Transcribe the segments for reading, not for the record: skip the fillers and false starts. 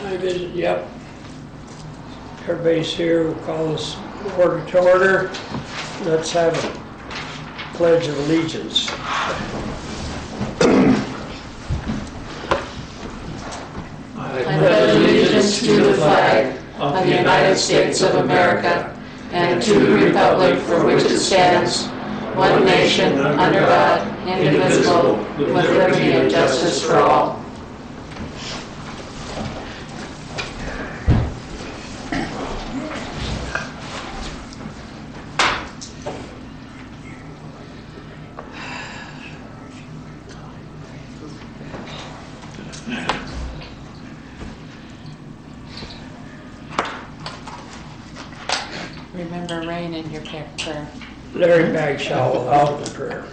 time is it? Yep. Everybody's here. We'll call this order to order. Let's have a pledge of allegiance. I pledge allegiance to the flag of the United States of America and to the republic for which it stands, one nation, under God, indivisible, with liberty and justice for all. Remember rain in your prayer. Larry Bagshaw will out the prayer.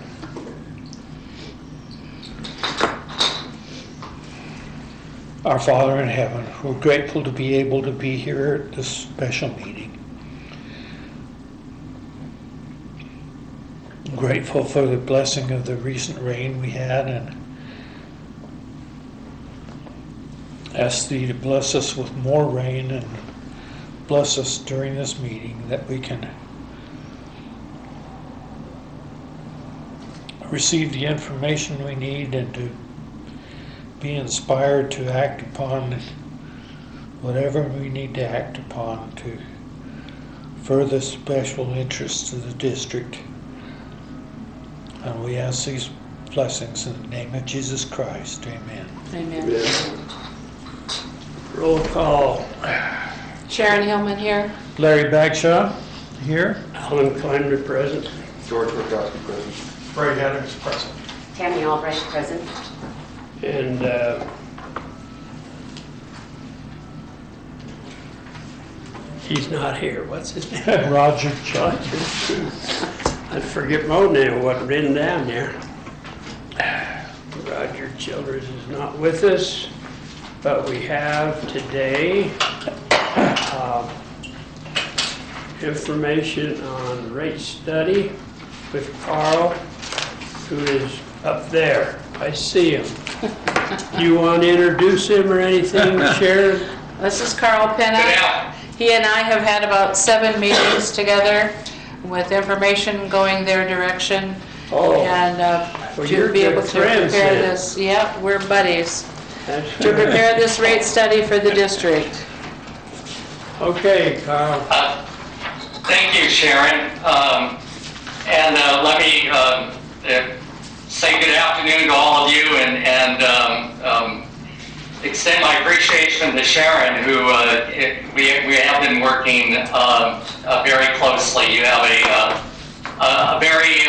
Our Father in heaven, we're grateful to be able to be here at this special meeting. I'm grateful for the blessing of the recent rain we had, and ask Thee to bless us with more rain and bless us during this meeting, that we can receive the information we need and to be inspired to act upon whatever we need to act upon to further special interests of the district. And we ask these blessings in the name of Jesus Christ. Amen. Amen. Roll call. Sharon Hillman here. Larry Bagshaw here. Alan Kleinman present. George Rogowski, present. Brad Adams present. Tammy Albright present. And he's not here. What's his name? Roger Chuck. I forget my name, wasn't written down there. Roger Childress is not with us, but we have today information on rate study with Carl, who is up there. I see him. You want to introduce him or anything, Sharon? This is Carl Penna. He and I have had about 7 meetings together with information going their direction. Oh, And well, to you're be able good to friends prepare then. this. Yep, we're buddies. that's To prepare this rate study for the district. Okay, Carl. Thank you, Sharon. And let me say good afternoon to all of you and extend my appreciation to Sharon, who we have been working very closely. You have a very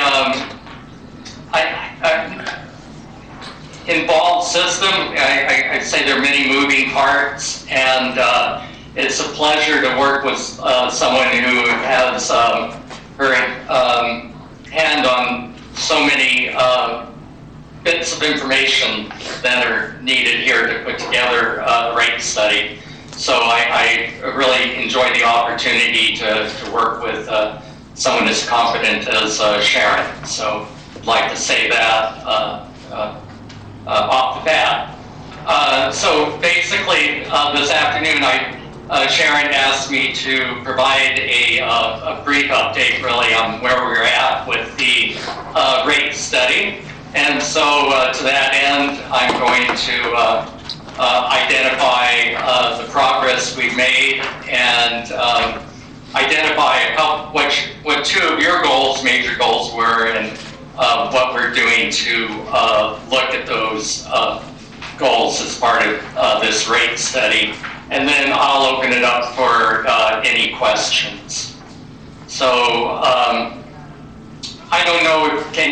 involved system. I say there are many moving parts, and it's a pleasure to work with someone who has her hand on so many bits of information that are needed here to put together a rate study. So I really enjoy the opportunity to work with someone as competent as Sharon. So I'd like to say that off the bat. So basically this afternoon Sharon asked me to provide a brief update really on where we're at with the rate study. And so to that end, I'm going to identify the progress we've made and identify what 2 of your goals, major goals were, and what we're doing to look at those goals as part of this rate study. And then I'll open it up for any questions. So I don't know, can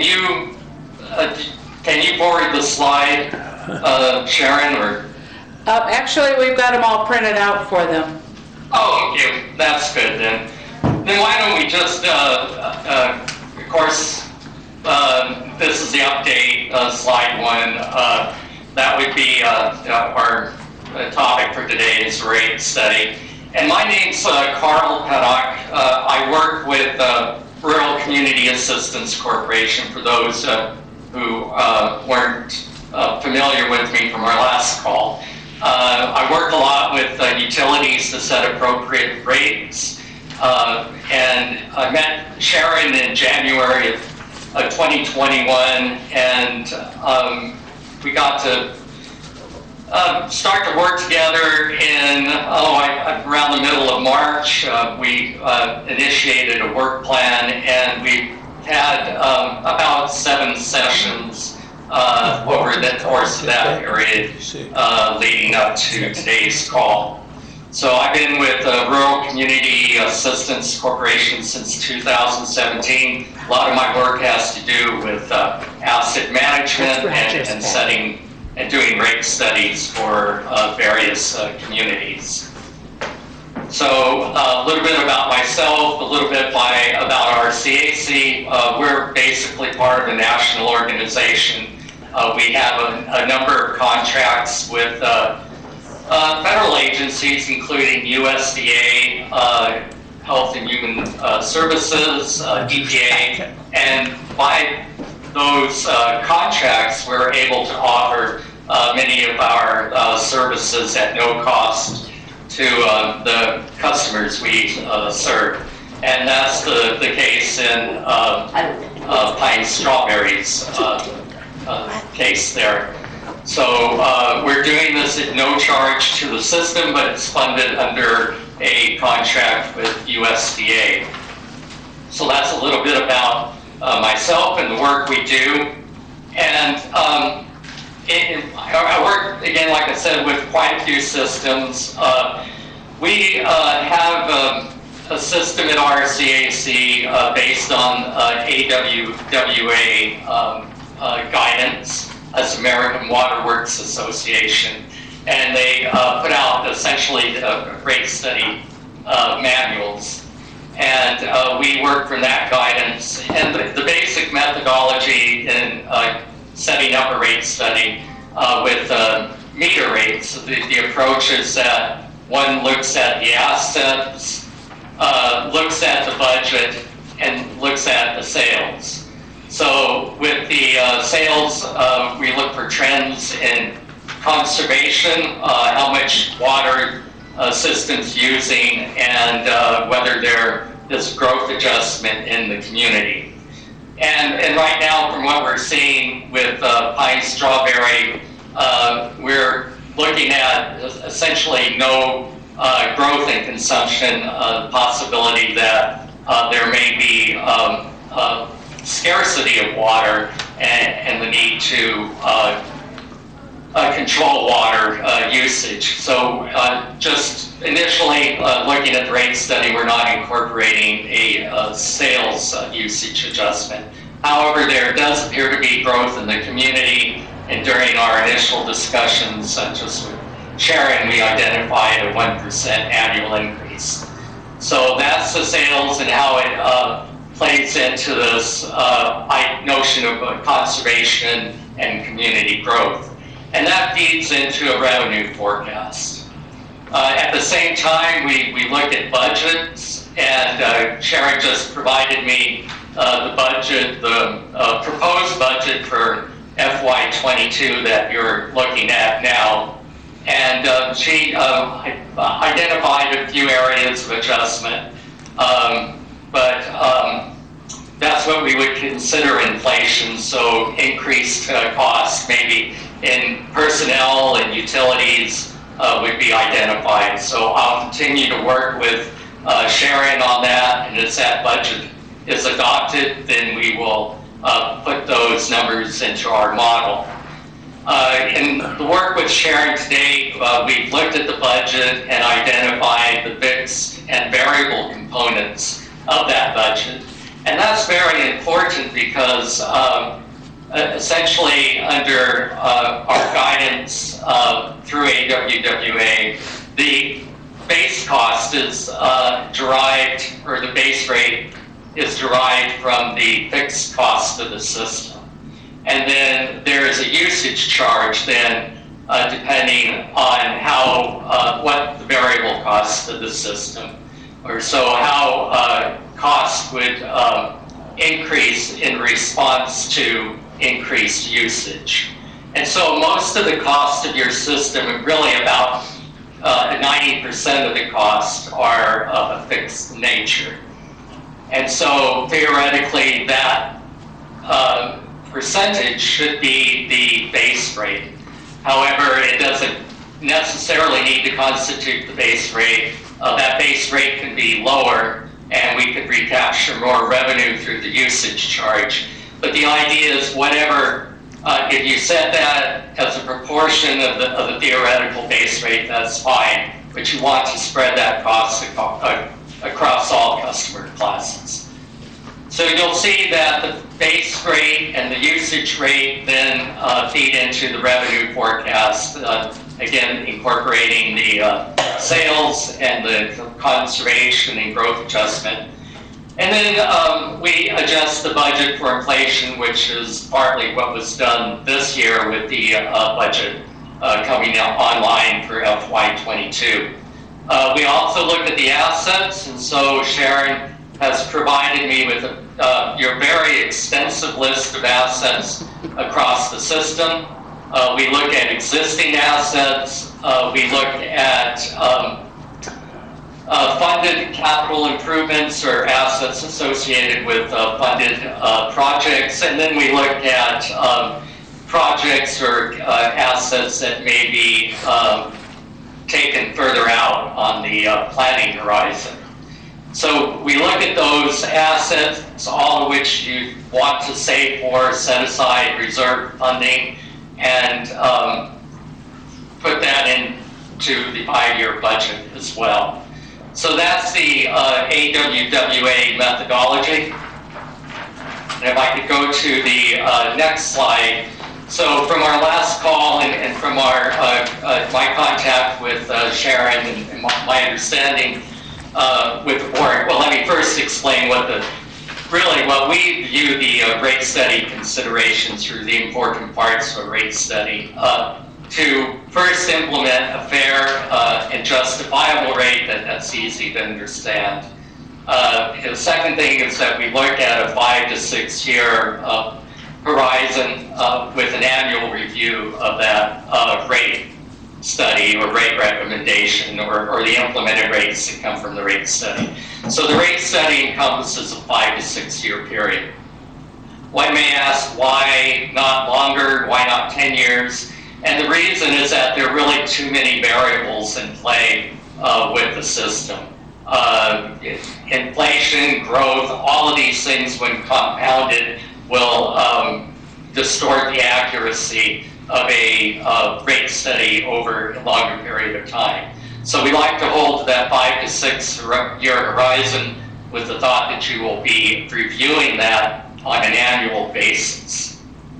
you forward the slide, Sharon, or? Actually, we've got them all printed out for them. Oh, okay, that's good then. Then why don't we just, of course, this is the update, slide 1. That would be our topic for today's rate study. And my name's Carl Pennock. I work with Rural Community Assistance Corporation, for those who weren't familiar with me from our last call. I work a lot with utilities to set appropriate rates. And I met Sharon in January of 2021, and we got to start to work together in, around the middle of March. We initiated a work plan, and we had about 7 sessions over the course of that period leading up to today's call. So I've been with Rural Community Assistance Corporation since 2017. A lot of my work has to do with asset management and setting and doing rate studies for various communities. So a little bit about myself, a little bit about our CAC. We're basically part of a national organization. We have a number of contracts with federal agencies, including USDA, Health and Human Services, EPA, and by those contracts, we're able to offer many of our services at no cost to the customers we serve. And that's the case in Pine Strawberries case there. So we're doing this at no charge to the system, but it's funded under a contract with USDA. So that's a little bit about myself and the work we do. And I work, again, like I said, with quite a few systems. We have a system at our CAC based on AWWA guidance. That's American Water Works Association, and they put out essentially rate study manuals, and we work from that guidance. And the basic methodology in setting up a rate study with meter rates, the approach is that one looks at the assets, looks at the budget, and looks at the sales. So with the sales, we look for trends in conservation, how much water systems using, and whether there is growth adjustment in the community. And right now, from what we're seeing with Pine Strawberry, we're looking at essentially no growth in consumption, the possibility that there may be scarcity of water and the need to control water usage. So just initially looking at the rate study, we're not incorporating a sales usage adjustment. However, there does appear to be growth in the community, and during our initial discussions, just with Sharon, we identified a 1% annual increase. So that's the sales and how it plays into this notion of conservation and community growth. And that feeds into a revenue forecast. At the same time, we look at budgets, and Sharon just provided me the budget, the proposed budget for FY22 that you're looking at now. And she identified a few areas of adjustment. But that's what we would consider inflation, so increased costs maybe in personnel and utilities would be identified. So I'll continue to work with Sharon on that, and as that budget is adopted, then we will put those numbers into our model. In the work with Sharon today, we've looked at the budget and identified the fixed and variable components of that budget. And that's very important because essentially under our guidance through AWWA, the base cost is derived, or the base rate is derived from the fixed cost of the system. And then there is a usage charge then depending on how, what the variable cost of the system, or so how costs would increase in response to increased usage. And so most of the cost of your system, really about 90% 90% of the costs are of a fixed nature. And so theoretically, that percentage should be the base rate. However, it doesn't necessarily need to constitute the base rate. That base rate can be lower, and we could recapture more revenue through the usage charge. But the idea is whatever, if you set that as a proportion of the theoretical base rate, that's fine. But you want to spread that cost across all customer classes. So you'll see that the base rate and the usage rate then feed into the revenue forecast, again incorporating the sales and the conservation and growth adjustment. And then we adjust the budget for inflation, which is partly what was done this year with the budget coming online for FY22. We also look at the assets, and so Sharon has provided me with your very extensive list of assets across the system. We look at existing assets. We look at funded capital improvements or assets associated with funded projects. And then we look at projects or assets that may be taken further out on the planning horizon. So we look at those assets, all of which you want to save for, set aside reserve funding, and put that into the 5-year budget as well. So that's the AWWA methodology. And if I could go to the next slide. So from our last call and from our my contact with Sharon and my understanding with the board, well, let me first explain what we view the rate study considerations through the important parts of a rate study. To first implement a fair and justifiable rate that's easy to understand. The second thing is that we look at a 5 to 6 year horizon with an annual review of that rate study or rate recommendation or the implemented rates that come from the rate study. So the rate study encompasses a 5 to 6 year period. One may ask, why not longer? Why not 10 years? And the reason is that there are really too many variables in play with the system. Inflation, growth, all of these things when compounded will distort the accuracy of a rate study over a longer period of time. So we like to hold to that 5 to 6 year horizon with the thought that you will be reviewing that on an annual basis.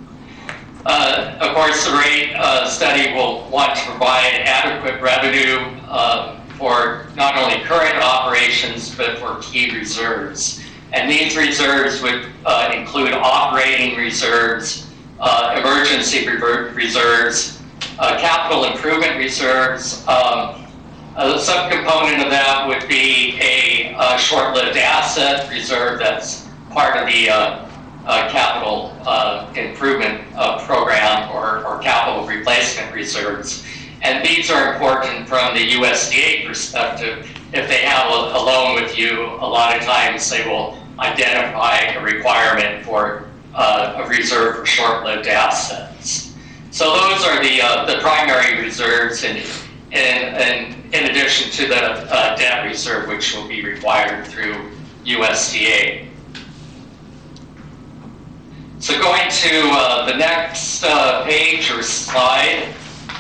Of course, the rate study will want to provide adequate revenue for not only current operations, but for key reserves. And these reserves would include operating reserves, emergency reserves, capital improvement reserves. A subcomponent of that would be a short-lived asset reserve that's part of the capital improvement program or capital replacement reserves. And these are important from the USDA perspective. If they have a loan with you, a lot of times they will identify a requirement for a reserve for short-lived assets. So those are the primary reserves in addition to the debt reserve, which will be required through USDA. So going to the next page or slide,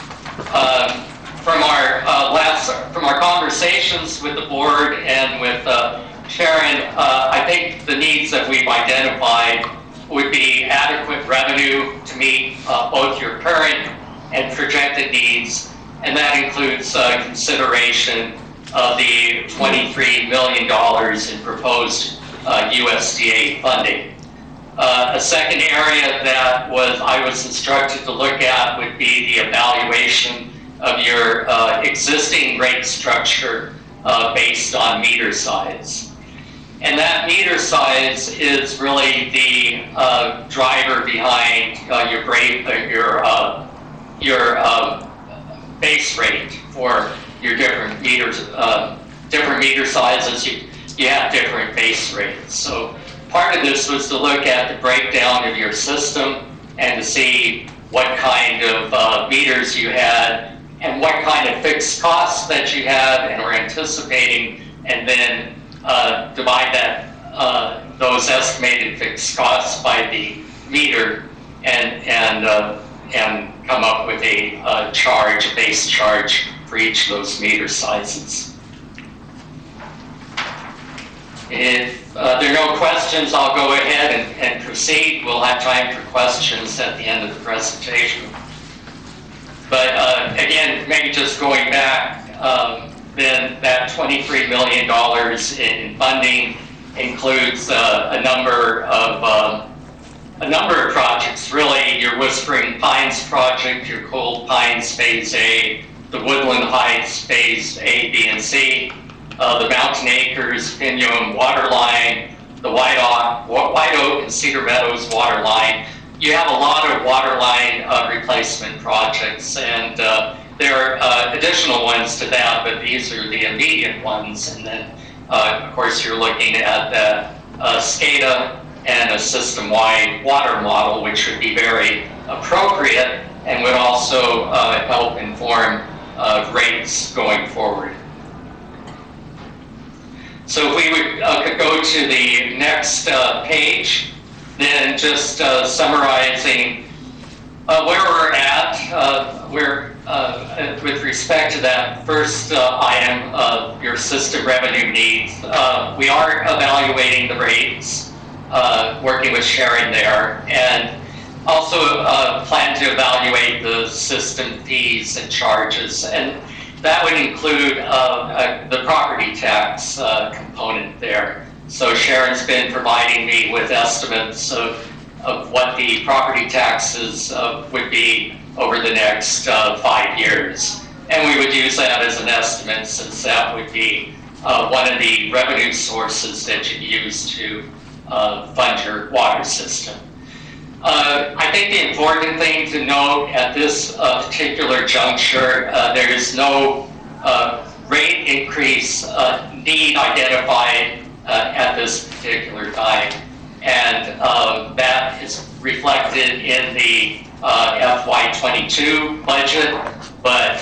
from our conversations with the board and with Sharon, I think the needs that we've identified would be adequate revenue to meet both your current and projected needs, and that includes consideration of the $23 million in proposed USDA funding. A second area that I was instructed to look at would be the evaluation of your existing rate structure based on meter size. And that meter size is really the driver behind your base rate for your different different meter sizes, you have different base rates. So part of this was to look at the breakdown of your system and to see what kind of meters you had and what kind of fixed costs that you had and were anticipating, and then divide those estimated fixed costs by the meter and come up with a base charge for each of those meter sizes. If there are no questions, I'll go ahead and proceed. We'll have time for questions at the end of the presentation. But again, maybe just going back, then that $23 million in funding includes a number of projects. Really, your Whispering Pines project, your Cold Pines Phase A, the Woodland Heights Phase A, B, and C, the Mountain Acres, Pinon water line, the White Oak and Cedar Meadows water line. You have a lot of water line replacement projects, and there are additional ones to that, but these are the immediate ones. And then, of course, you're looking at the SCADA and a system-wide water model, which would be very appropriate and would also help inform rates going forward. So if we could go to the next page, then just summarizing where we're at, with respect to that first item of your system revenue needs. We are evaluating the rates, working with Sharon there, and also plan to evaluate the system fees and charges. And that would include the property tax component there. So Sharon's been providing me with estimates of what the property taxes would be over the next 5 years. And we would use that as an estimate, since that would be one of the revenue sources that you use to fund your water system. I think the important thing to note at this particular juncture, there is no rate increase need identified at this particular time. And that is reflected in the FY22 budget, but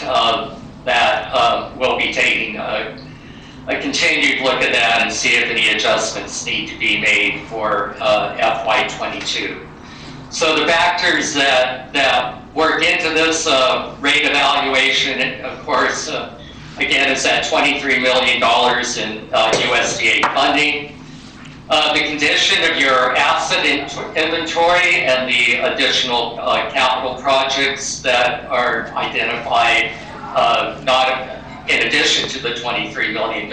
that we'll be taking a continued look at that and see if any adjustments need to be made for FY22. So the factors that work into this rate evaluation, of course, again, is that $23 million in USDA funding. The condition of your asset inventory and the additional capital projects that are identified, not in addition to the $23 million.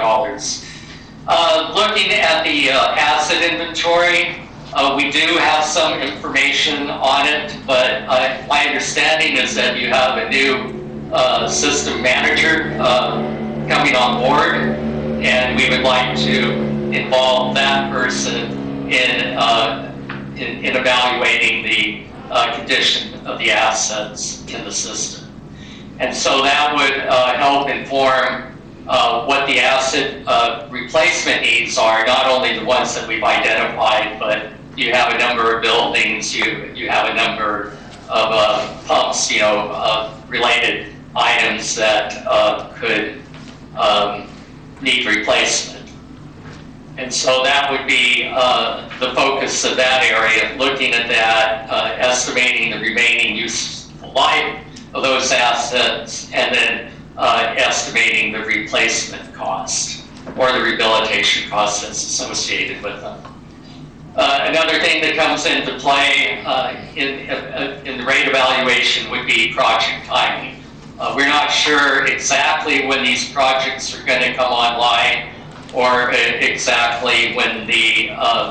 Looking at the asset inventory, we do have some information on it, but my understanding is that you have a new system manager coming on board, and we would like to involve that person in evaluating the condition of the assets in the system. And so that would help inform what the asset replacement needs are, not only the ones that we've identified, but you have a number of buildings, you have a number of pumps, related items that could need replacement. And so that would be the focus of that area, looking at that, estimating the remaining useful life of those assets, and then estimating the replacement cost or the rehabilitation cost that's associated with them. Another thing that comes into play in the rate evaluation would be project timing. We're not sure exactly when these projects are going to come online, or exactly when the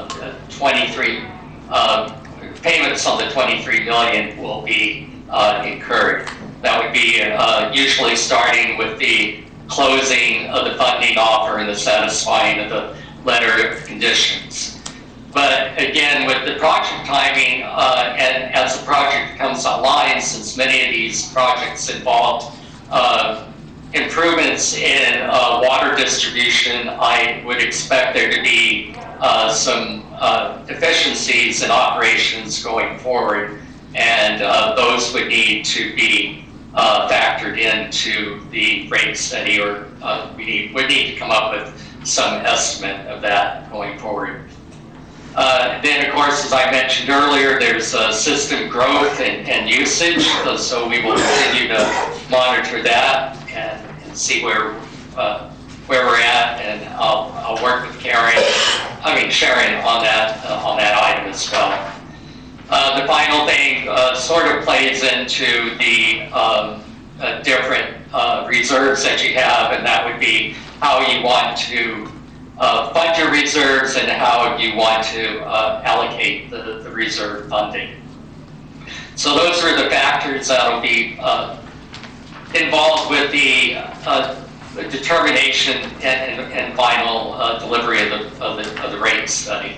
23 payments on the 23 million will be incurred. That would be usually starting with the closing of the funding offer and the satisfying of the letter of conditions. But again, with the project timing, and as the project comes online, since many of these projects involve improvements in water distribution, I would expect there to be some efficiencies in operations going forward, and those would need to be factored into the rate study, or we would need to come up with some estimate of that going forward. Then, of course, as I mentioned earlier, there's system growth and usage, so we will continue to monitor that and see where we're at, and I'll work with Sharon on that item as well. The final thing sort of plays into the different reserves that you have, and that would be how you want to fund your reserves and how you want to allocate the reserve funding. So those are the factors that will be involved with the determination and final delivery of the rate study.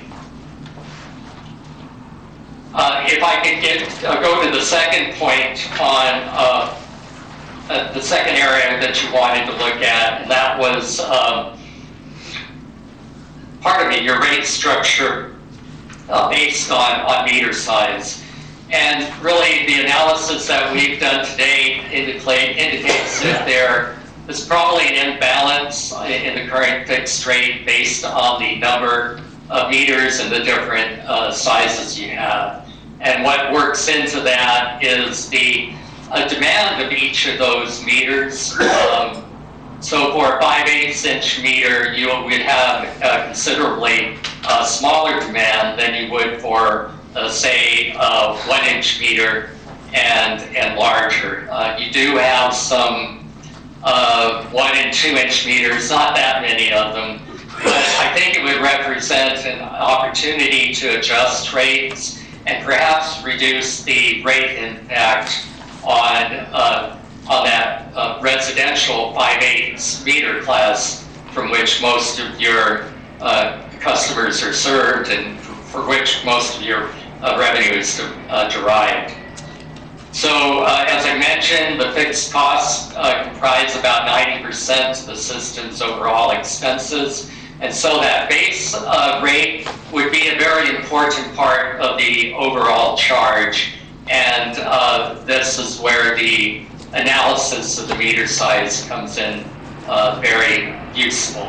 If I could go to the second point on the second area that you wanted to look at, and that was your rate structure based on meter size. And really, the analysis that we've done today indicates that there is probably an imbalance in the current fixed rate based on the number of meters and the different sizes you have. And what works into that is the demand of each of those meters. So for a 5/8 inch meter, you would have a considerably smaller demand than you would for, say, a 1 inch meter and larger. You do have some 1 and 2 inch meters, not that many of them, but I think it would represent an opportunity to adjust rates and perhaps reduce the rate impact on that residential 5/8 meter class from which most of your customers are served and for which most of your revenue is derived. So as I mentioned, the fixed costs comprise about 90% of the system's overall expenses. And so that base rate would be a very important part of the overall charge. And this is where the analysis of the meter size comes in very useful.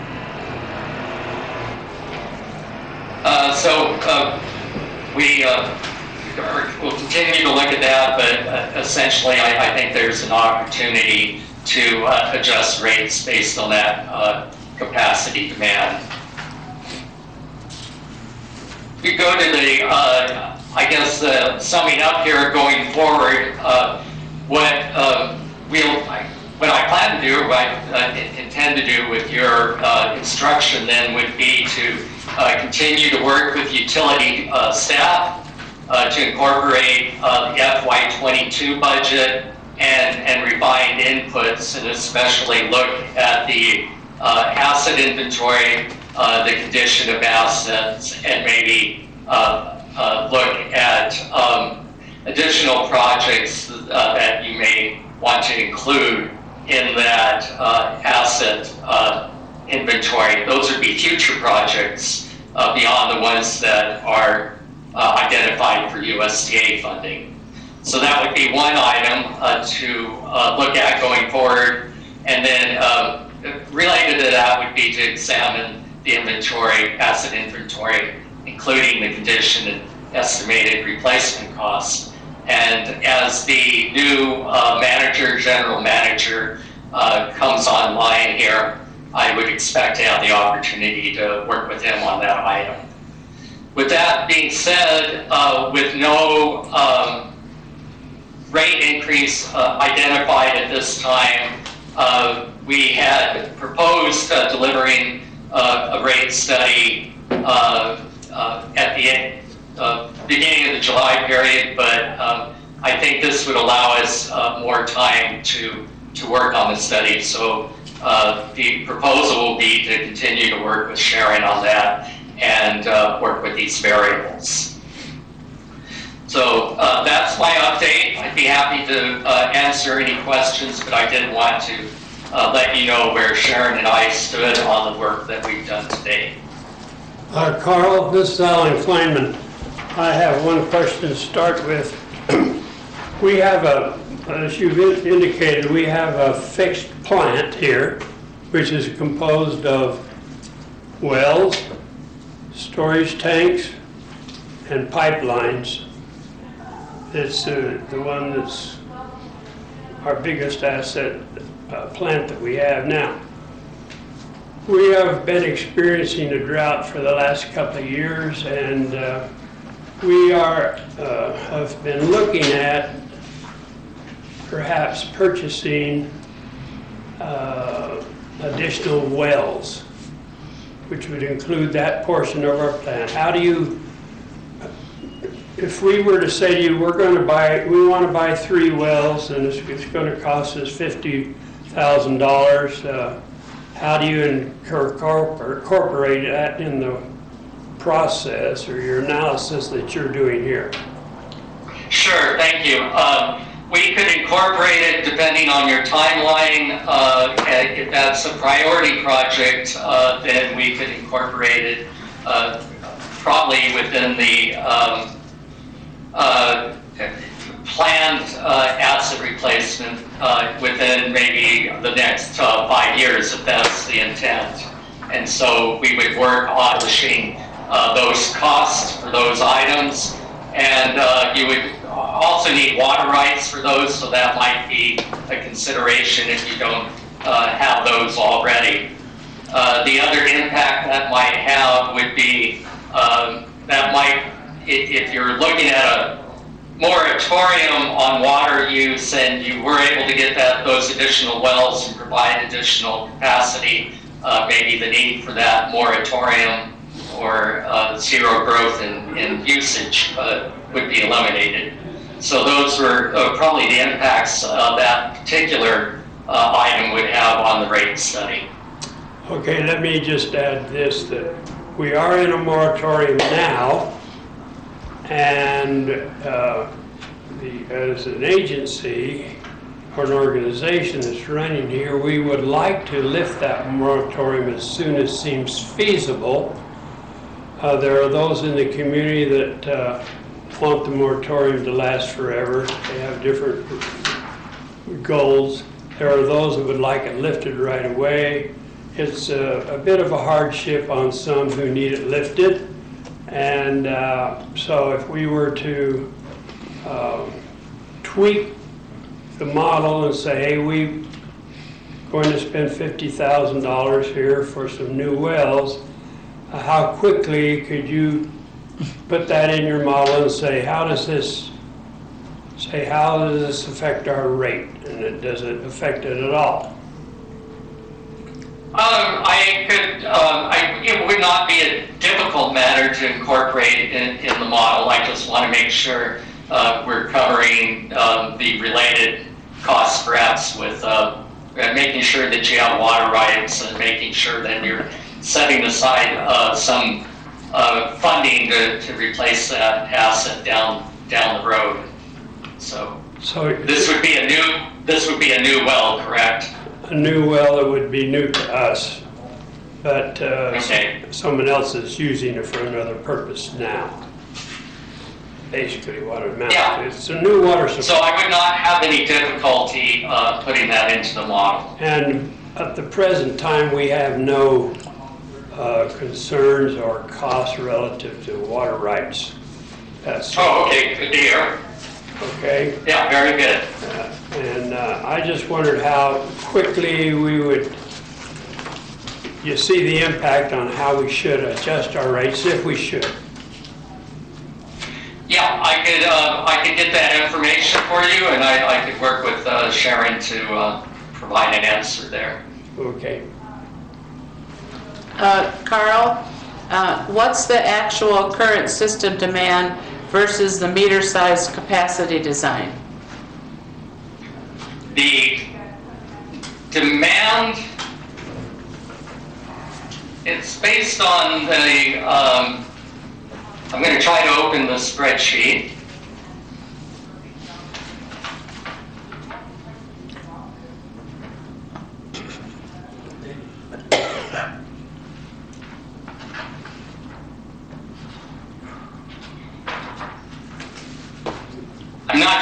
We'll continue to look at that, but essentially I think there's an opportunity to adjust rates based on that capacity demand. We go to the, summing up here going forward, what I plan to do, what I intend to do with your instruction then would be to continue to work with utility staff to incorporate the FY22 budget and refined inputs, and especially look at the asset inventory, the condition of assets, and maybe look at additional projects that you may want to include in that asset inventory. Those would be future projects beyond the ones that are identified for USDA funding. So that would be one item to look at going forward. And then related to that would be to examine the inventory, asset inventory, including the condition and estimated replacement costs. And as the new general manager comes online here, I would expect to have the opportunity to work with him on that item. With that being said, with no rate increase identified at this time, we had proposed delivering a rate study at the beginning of the July period, but I think this would allow us more time to work on the study. So the proposal will be to continue to work with Sharon on that and work with these variables. So that's my update. I'd be happy to answer any questions, but I did want to let you know where Sharon and I stood on the work that we've done today. Carl, this is Alan Kleinman. I have one question to start with. We have as you've indicated, we have a fixed plant here, which is composed of wells, storage tanks, and pipelines. It's the one that's our biggest asset plant that we have now. We have been experiencing a drought for the last couple of years, and we have been looking at perhaps purchasing additional wells, which would include that portion of our plant. How do you, if we were to say to you, we want to buy 3 wells and it's going to cost us $50,000, how do you incorporate that in the process or your analysis that you're doing here? Sure, thank you. We could incorporate it depending on your timeline. If that's a priority project, then we could incorporate it probably within the planned asset replacement within maybe the next 5 years, if that's the intent. And so we would work on pushing those costs for those items, and you would also need water rights for those, so that might be a consideration if you don't have those already. The other impact that might have would be if you're looking at a moratorium on water use and you were able to get those additional wells and provide additional capacity, maybe the need for that moratorium or zero growth in usage would be eliminated. So those were probably the impacts that particular item would have on the rate study. Okay, let me just add this, that we are in a moratorium now, and as an agency or an organization that's running here, we would like to lift that moratorium as soon as seems feasible. There are those in the community that want the moratorium to last forever. They have different goals. There are those that would like it lifted right away. It's a bit of a hardship on some who need it lifted. And so if we were to tweak the model and say, hey, we're going to spend $50,000 here for some new wells, how quickly could you put that in your model and say, how does this affect our rate? And does it affect it at all? It would not be a difficult matter to incorporate in the model. I just want to make sure we're covering the related costs, perhaps with making sure that you have water rights and making sure that you're setting aside some funding to replace that asset down the road. So this would be a new well, correct? A new well that would be new to us, but okay. Someone else is using it for another purpose now. Basically what it amounts to. It's a new water supply. So I would not have any difficulty putting that into the model. And at the present time, we have no concerns or costs relative to water rights. Okay, good to hear. Okay. Yeah, very good. And I just wondered how quickly you see the impact on how we should adjust our rates, if we should. Yeah, I could get that information for you, and I could work with Sharon to provide an answer there. Okay. Carl, what's the actual current system demand versus the meter size capacity design? The demand, it's based on the, I'm going to try to open the spreadsheet.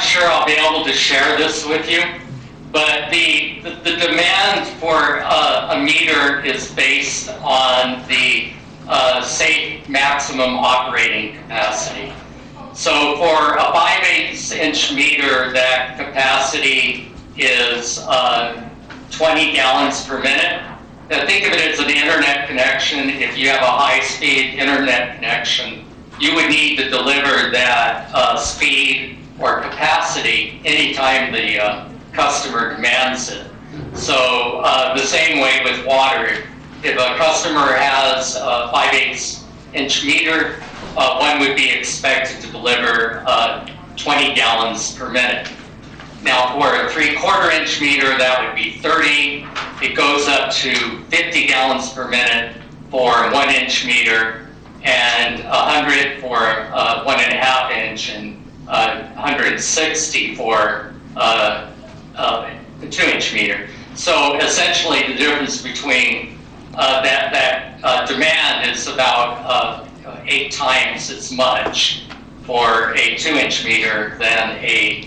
sure I'll be able to share this with you, but the demand for a meter is based on the safe maximum operating capacity. So for a 5/8" meter, that capacity is 20 gallons per minute. Now think of it as an internet connection. If you have a high-speed internet connection, you would need to deliver that speed or capacity anytime the customer demands it. So the same way with water. If a customer has a 5/8" meter, one would be expected to deliver 20 gallons per minute. Now for a 3/4" meter, that would be 30. It goes up to 50 gallons per minute for a 1" meter, and 100 for a 1.5" and 160 for a 2" meter. So essentially the difference between that demand is about 8 times as much for a 2" meter than a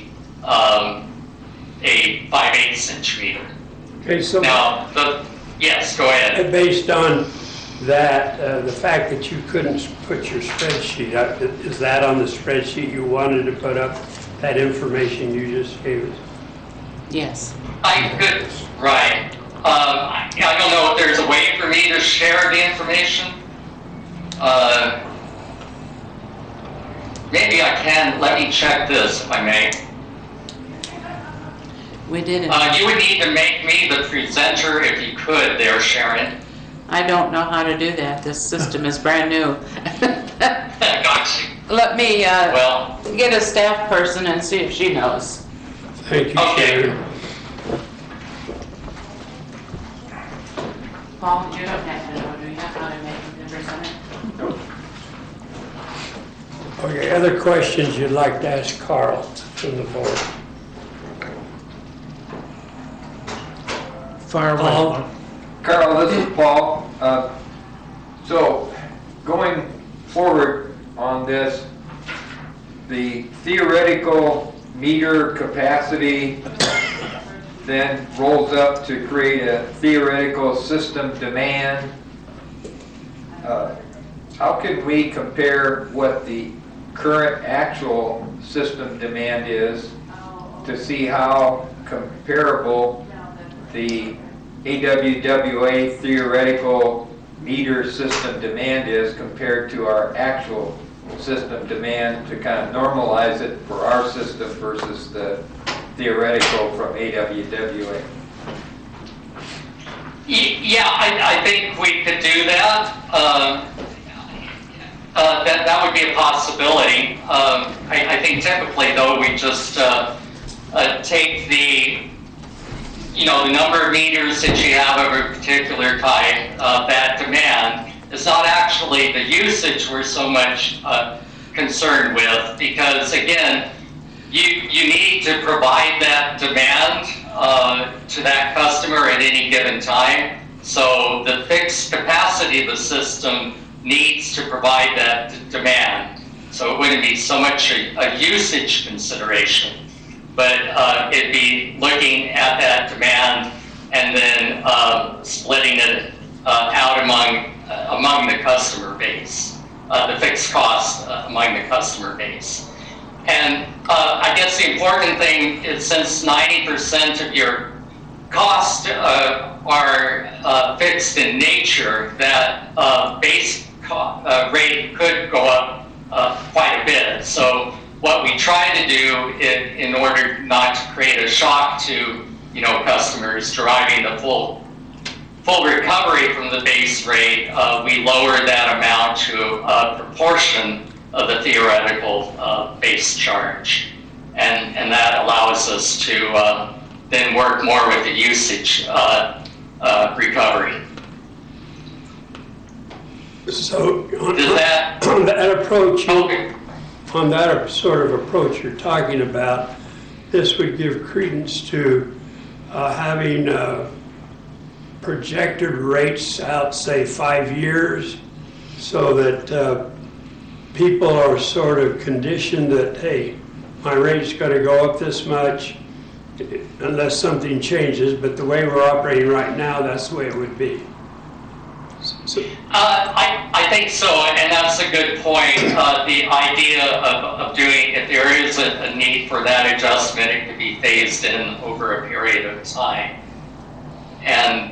5/8" meter. Okay, so Now, yes, go ahead. based on that, the fact that you couldn't put your spreadsheet up, is that on the spreadsheet you wanted to put up, that information you just gave us? Yes. I could, right. I don't know if there's a way for me to share the information. Maybe I can. Let me check this, if I may. We did it. You would need to make me the presenter if you could there, Sharon. I don't know how to do that. This system is brand new. Gotcha. Let me Well, get a staff person and see if she knows. Thank you, Okay. Sharon. Paul, you don't have to know, do you, how to make the presenter? Okay, other questions you'd like to ask Carl from the board? Fire away. Paul? Carl, this is Paul. So, going forward on this, the theoretical meter capacity then rolls up to create a theoretical system demand. How can we compare what the current actual system demand is to see how comparable the AWWA theoretical meter system demand is compared to our actual system demand, to kind of normalize it for our system versus the theoretical from AWWA? yeah, I think we could do that. That would be a possibility. I think typically, though, we just take the the number of meters that you have of a particular type, that demand. It's not actually the usage we're so much concerned with, because again, you need to provide that demand to that customer at any given time. So the fixed capacity of the system needs to provide that demand. So it wouldn't be so much a usage consideration, but it'd be looking at that demand and then splitting it out among the customer base, the fixed cost among the customer base. And I guess the important thing is, since 90% of your costs are fixed in nature, that base rate could go up quite a bit. So what we try to do in order not to create a shock to customers deriving the full recovery from the base rate, we lower that amount to a proportion of the theoretical base charge, and that allows us to then work more with the usage recovery. So Does that? on that approach, Okay. on that sort of approach you're talking about, this would give credence to having projected rates out, say, 5 years, so that people are sort of conditioned that, hey, my rate's gonna go up this much unless something changes, but the way we're operating right now, that's the way it would be. So- I think so, and that's a good point. The idea of doing, if there is a need for that adjustment, it could be phased in over a period of time. And,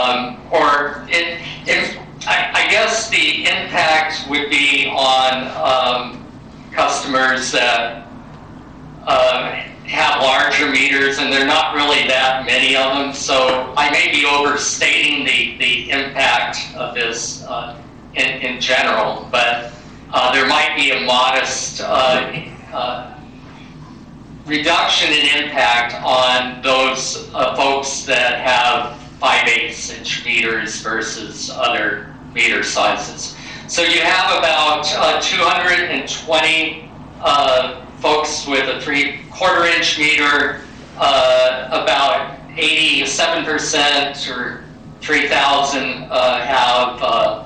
I guess the impact would be on customers that have larger meters, and there are not really that many of them, so I may be overstating the impact of this in general, but there might be a modest reduction in impact on those folks that have 5/8" meters versus other meter sizes. So you have about 220 folks with a 3/4 inch meter, about 87% or 3,000 have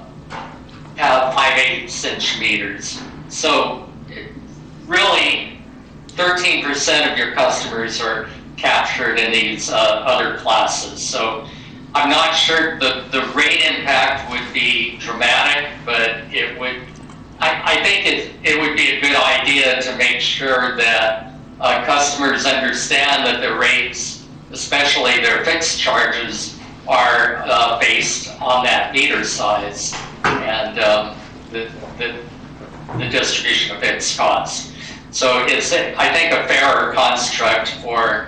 5/8" meters. So really 13% of your customers are captured in these other classes. So I'm not sure the rate impact would be dramatic, but it would, I think it would be a good idea to make sure that customers understand that the rates, especially their fixed charges, are based on that meter size and the distribution of fixed costs. So it's, I think, a fairer construct for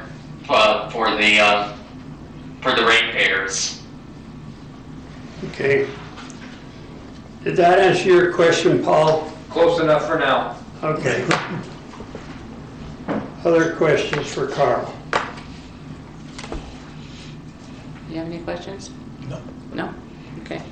the ratepayers. Okay. Did that answer your question, Paul? Close enough for now. Okay. Other questions for Carl? You have any questions? No. No? Okay.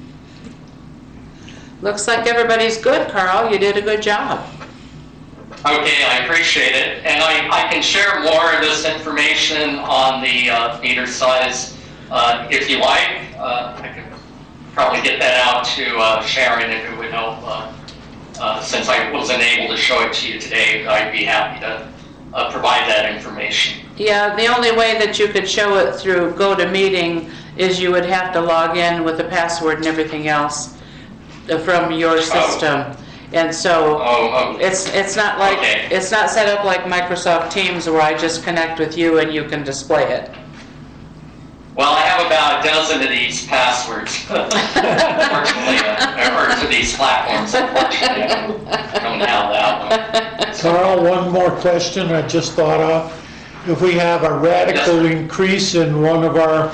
Looks like everybody's good, Carl. You did a good job. Okay, I appreciate it. And I can share more of this information on the meter size if you like. I could probably get that out to Sharon if it would help. Since I wasn't able to show it to you today, I'd be happy to provide that information. Yeah, the only way that you could show it through GoToMeeting is you would have to log in with a password and everything else from your system. And so it's not like, it's not set up like Microsoft Teams where I just connect with you and you can display it. Well, I have about a dozen of these passwords, unfortunately, or to these platforms, unfortunately. I don't have that one. Carl, one more question I just thought of. If we have a radical increase in one of our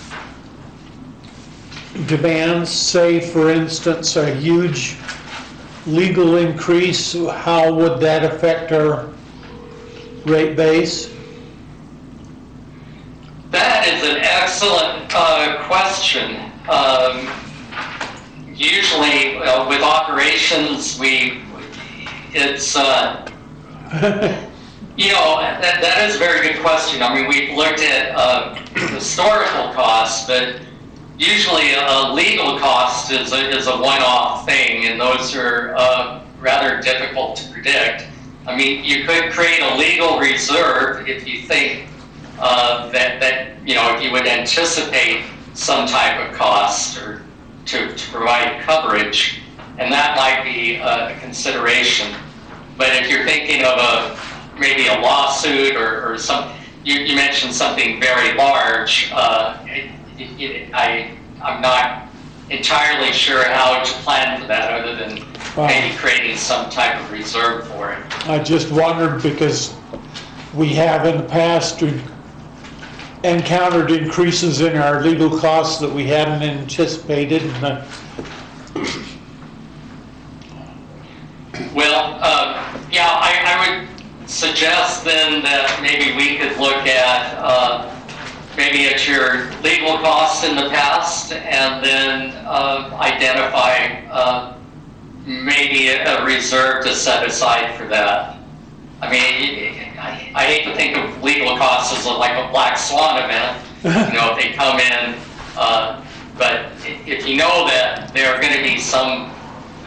demands, say for instance a huge legal increase, how would that affect our rate base? That is an excellent question. Usually with operations, it's you know, that is a very good question. I mean, we've looked at historical costs, but usually a legal cost is a one-off thing, and those are rather difficult to predict. I mean, you could create a legal reserve if you think that you know, if you would anticipate some type of cost or to provide coverage, and that might be a consideration. But if you're thinking of maybe a lawsuit or some, you mentioned something very large, I'm not entirely sure how to plan for that other than maybe creating some type of reserve for it. I just wondered because we have in the past encountered increases in our legal costs that we hadn't anticipated. And well, yeah, I would suggest then that maybe we could look at maybe at your legal costs in the past and then identify maybe a reserve to set aside for that. I mean, I hate to think of legal costs as like a black swan event, you know, if they come in, but if you know that there are going to be some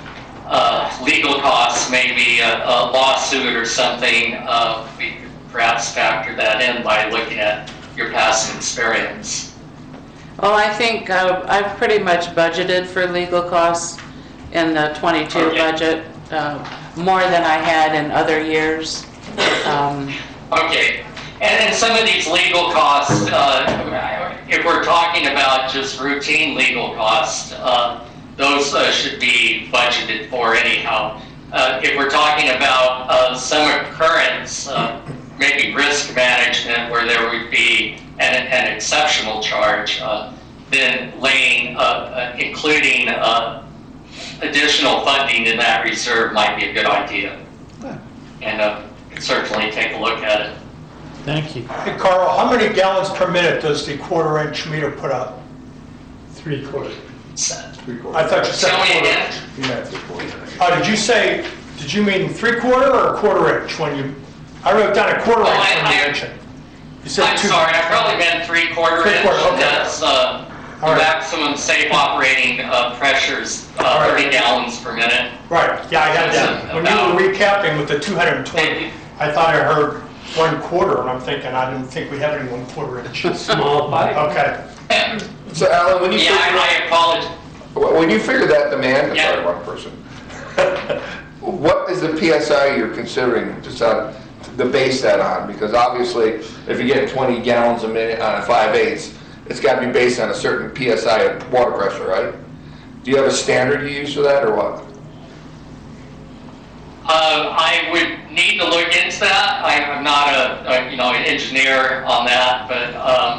legal costs, maybe a lawsuit or something, we could perhaps factor that in by looking at your past experience. Well, I think I've pretty much budgeted for legal costs in the 22 Okay. budget, more than I had in other years. Okay, and then some of these legal costs, if we're talking about just routine legal costs, those should be budgeted for anyhow. If we're talking about some occurrence, maybe risk management where there would be an exceptional charge, then including additional funding in that reserve might be a good idea. And certainly take a look at it. Thank you. Hey Carl, how many gallons per minute does the quarter-inch meter put out? 3/4. I thought you said Tell me again. quarter-inch. Did you mean 3/4 or a quarter-inch when you, I wrote down a quarter-inch when you mentioned. You said I'm sorry, I probably meant 3/4 inch. Okay. That's the right. maximum safe operating pressures, 30 gallons per minute. Right, yeah, I got that. When you were recapping with the 220, I thought I heard 1/4, and I'm thinking, I didn't think we have any 1/4 inches. Small pipe. Okay. So Alan, when you Yeah, I apologize. figure that demand, Yeah. sorry, one person. What is the PSI you're considering to base that on? Because obviously, if you're getting 20 gallons a minute on a 5/8, it's got to be based on a certain PSI of water pressure, right? Do you have a standard you use for that, or what? I would need to look into that. I'm not an engineer on that, but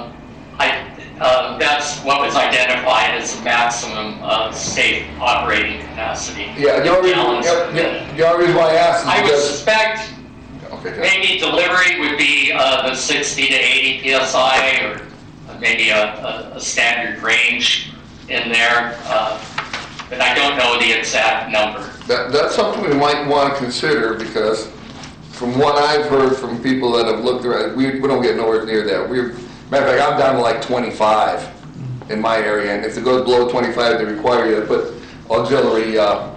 that's what was identified as the maximum safe operating capacity. Yeah, the only reason why I asked is I would because... suspect Okay, Jeff. maybe delivery would be the 60 to 80 psi, or maybe a standard range in there, but I don't know the exact number. That's something we might want to consider, because from what I've heard from people that have looked around, we don't get nowhere near that. Matter of fact, I'm down to like 25 in my area, and if it goes below 25, they require you to put auxiliary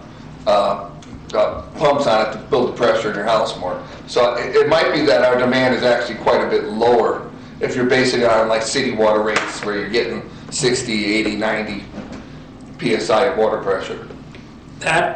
pumps on it to build the pressure in your house more. So it might be that our demand is actually quite a bit lower if you're basing it on like city water rates where you're getting 60, 80, 90 PSI of water pressure. That,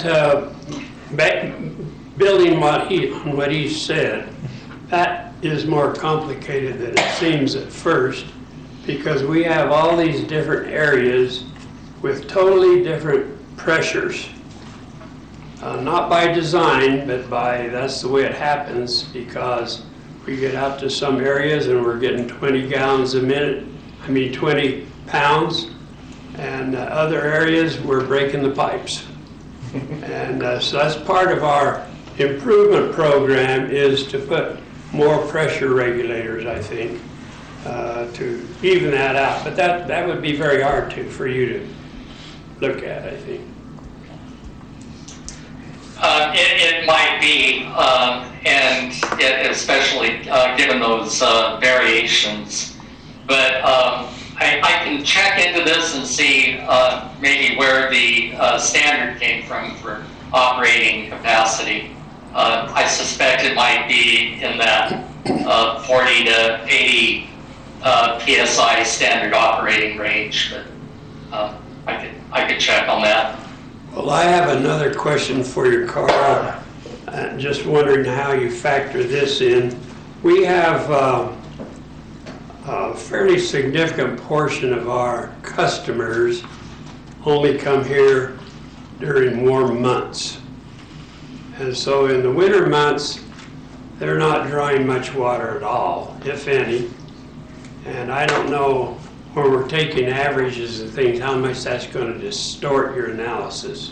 building what he said, that is more complicated than it seems at first, because we have all these different areas with totally different pressures. Not by design, but that's the way it happens, because we get out to some areas and we're getting 20 gallons a minute, 20 pounds, and other areas we're breaking the pipes. And so that's part of our improvement program, is to put more pressure regulators, I think, to even that out. But that would be very hard for you to look at, I think. It might be, and especially given those variations. But I can check into this and see maybe where the standard came from for operating capacity. I suspect it might be in that 40 to 80 PSI standard operating range, but I could check on that. Well, I have another question for you, Carl. Just wondering how you factor this in. We have a fairly significant portion of our customers only come here during warm months. And so in the winter months, they're not drawing much water at all, if any. And I don't know, when we're taking averages and things, how much that's going to distort your analysis.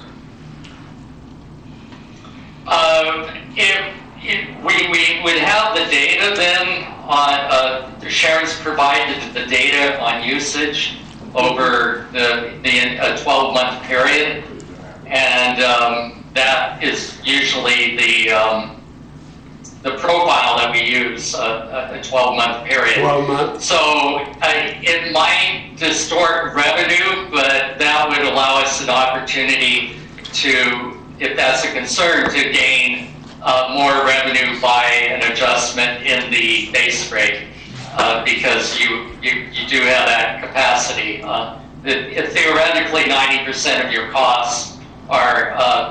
We would have the data then on, Sharon's provided the data on usage over the 12-month period, and that is usually the profile that we use, a 12-month period. 12 months? So it might distort revenue, but that would allow us an opportunity to if that's a concern, to gain more revenue by an adjustment in the base rate, because you do have that capacity. If theoretically 90% of your costs are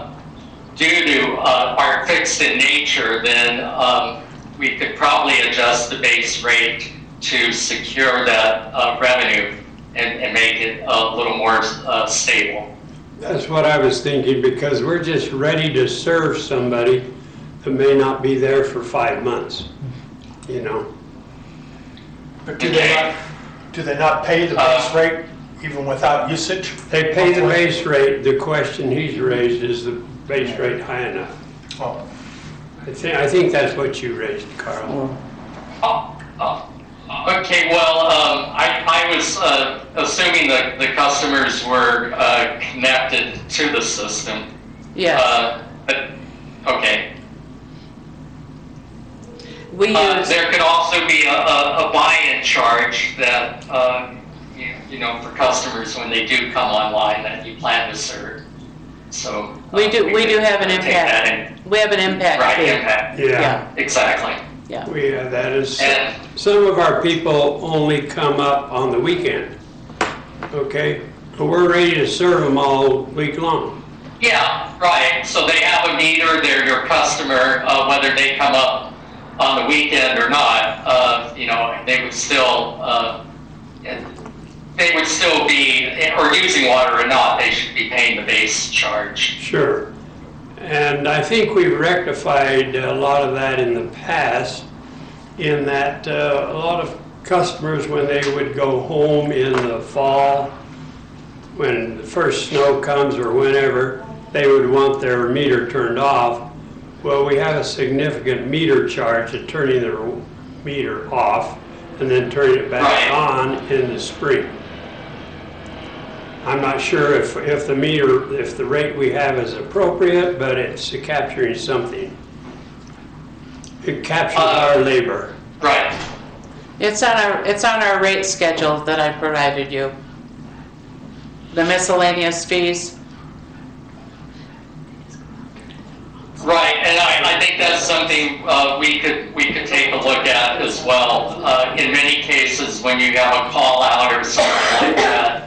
are fixed in nature, then we could probably adjust the base rate to secure that revenue and make it a little more stable. That's what I was thinking, because we're just ready to serve somebody that may not be there for 5 months, you know? But do they not pay the base rate even without usage? They pay the base rate. The question he's raised, is the base rate high enough? Oh. I think that's what you raised, Carl. Okay, well, I was assuming that the customers were connected to the system. Yes. But, okay. We use, There could also be a buy-in charge that, you know, for customers when they do come online that you plan to serve. So. we do could have an take that impact. We have an impact Right, fee. impact, Yeah, exactly. Yeah. we have that. And- Some of our people only come up on the weekend, okay? But we're ready to serve them all week long. Yeah, right. So they have a meter, they're your customer, whether they come up on the weekend or not, you know, they would still be, or using water or not, they should be paying the base charge. Sure. And I think we've rectified a lot of that in the past, in that a lot of customers, when they would go home in the fall, when the first snow comes or whenever, they would want their meter turned off. Well, we have a significant meter charge of turning their meter off and then turning it back Right. on in the spring. I'm not sure if the meter, if the rate we have is appropriate, but it's capturing something. It captures our labor. Right. It's on our rate schedule that I provided you. The miscellaneous fees. Right, and I think that's something we could take a look at as well. In many cases, when you have a call out or something like that,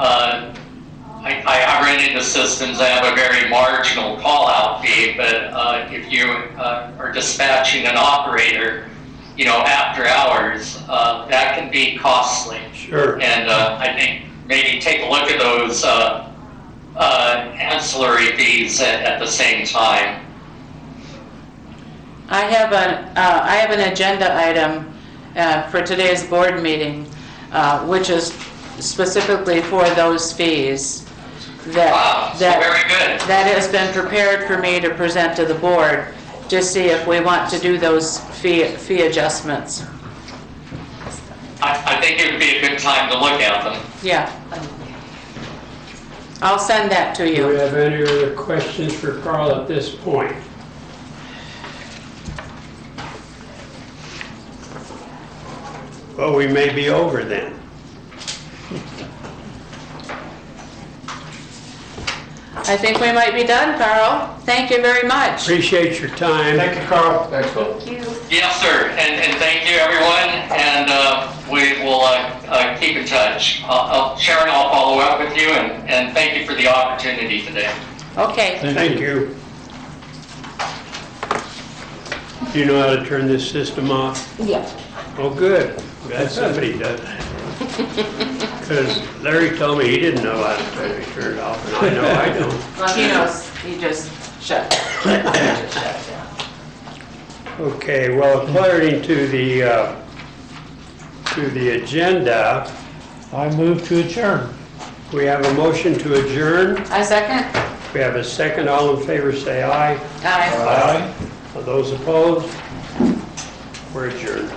I run into systems that have a very marginal call out fee, but if you are dispatching an operator, you know, after hours, that can be costly. Sure. And I think maybe take a look at those ancillary fees at the same time. I have an agenda item for today's board meeting, which is specifically for those fees. Wow, so very good. That has been prepared for me to present to the board to see if we want to do those fee adjustments. I think it would be a good time to look at them. Yeah. I'll send that to Do we you. have any other questions for Carl at this point? Well, we may be over then. I think we might be done, Carl. Thank you very much. Appreciate your time. Thank you, Carl. Thanks, Phil. Yes, sir, and thank you, everyone, and we will keep in touch. Sharon, I'll follow up with you, and thank you for the opportunity today. Okay. Thank you. Do you know how to turn this system off? Yeah. Oh, good. Glad somebody does. Because Larry told me he didn't know how to turn it off, and I know I don't. Well, he knows. He just shut down. Okay, well, according to the agenda, I move to adjourn. we have a motion to adjourn. A second? We have a second. All in favor, say aye. Aye. Aye. Those opposed? We're adjourned.